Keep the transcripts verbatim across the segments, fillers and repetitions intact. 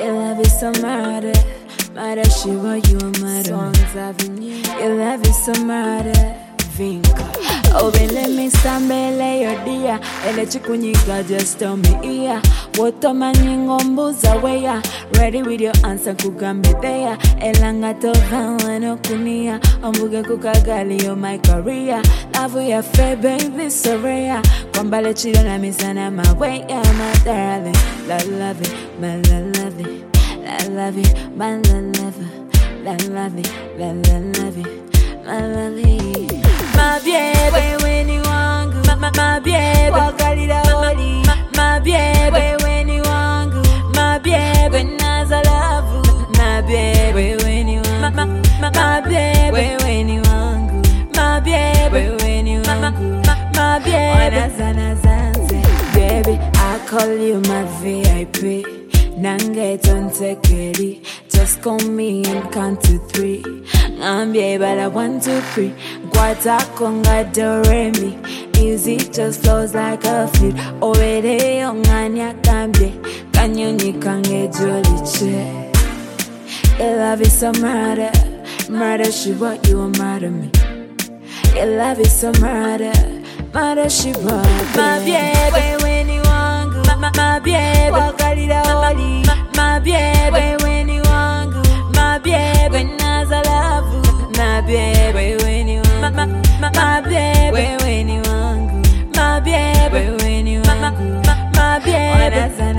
Your love is so murder. Murder, she want you a murder. Songs Avenue. Your love is so murder. Vinka. Oh, baby, let me stambele your dear. Ele chikunyiga, just tell me, yeah. Woto manyingo mbuza weya. Ready with your answer, kugambe there. Elanga tova wano kunia. Ombuge kukagali, you're my career. Love ya fair, baby, so rare. Kwambale chido na misana, my way, yeah, my darling. La love it, my la love it. La love it, my la love it. La love it, la la love it. My love it. My baby, when you want good. My, my, my baby, wakalida oli. My baby, when you want good. My baby, naza love. My baby, when you want good. My, my baby, when you want good. My baby, when you want good. My baby, baby, I call you my V I P. Nanget on tekeri. Just call me and count to three. Ngambie bala one two three. Guata konga do re mi. Music just flows like a flute. Owere onganya kambie. Kanyoni kange jolly che. Your love is so murder. Murder she want you a murder me. Your love is so murder. Murder she want my baby when you want good. My, my, my baby wakalida oli. My baby when you want good. My baby naza love. My baby when you want good. My, my baby when you want good. My baby when you want good. My baby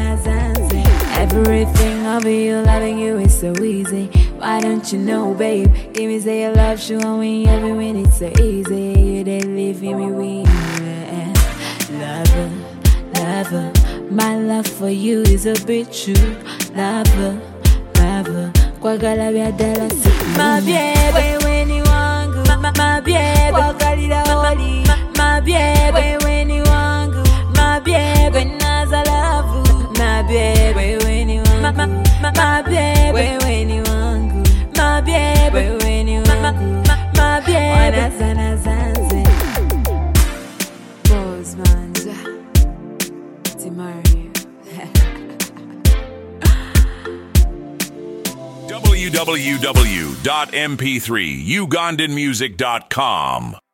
everything of you, loving you is so easy. Why don't you know, babe? Give me say your love, show me every when it's so easy. You didn't leave me with lover, lover. My love for you is a bit true. Lover, lover. Kwagala vya dala siku. My baby when you want good. My, my, my baby wakalida oli. My baby when you want good. My baby naza love. My baby when you want good. My, my, my baby when you want good. My baby when you want good. My baby sana zanze. Bozmanja Timario. w w w dot m p three ugandan music dot com